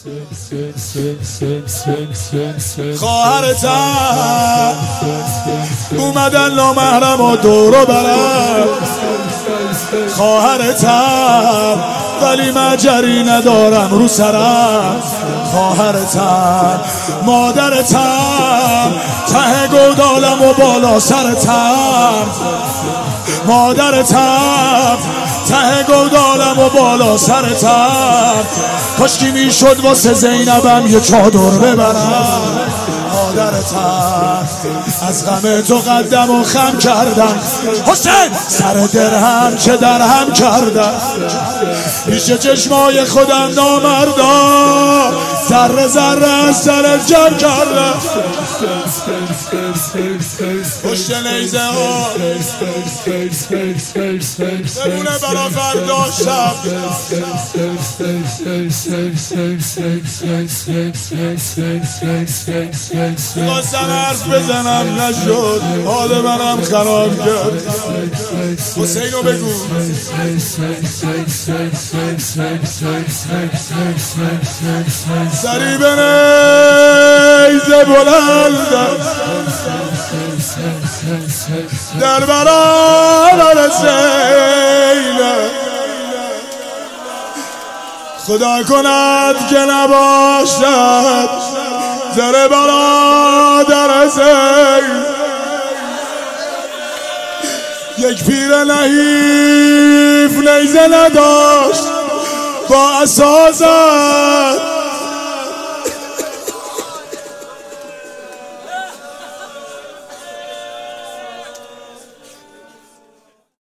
خواهرتم اومدن نامحرم و دورو برم، خواهرتم ولی مجری ندارم رو سرم، خواهرتم مادرتم ته گودالم و بالا سرتم، مادرتم ته گودالم و بالا سرتم، کاشکی میشد واسه زینبم یه چادر ببرم، مادرتم از غم تو قدم و خم کردم، حسین سر درهم چه درهم کردم، پیش چشمای خودم نامردا ذره ذره از سرت جمع کردم، پشت نیزه ها بمونه برا فردا شب، میخواستم حرف بزنم نشد، حال منم خراب کرد. حسینو بگو سری به نیزه بلندم در برابر سیلم، خدا کند که نباشد زر برادر سیل، یک پیر نحیف نیزه نداشت با اساست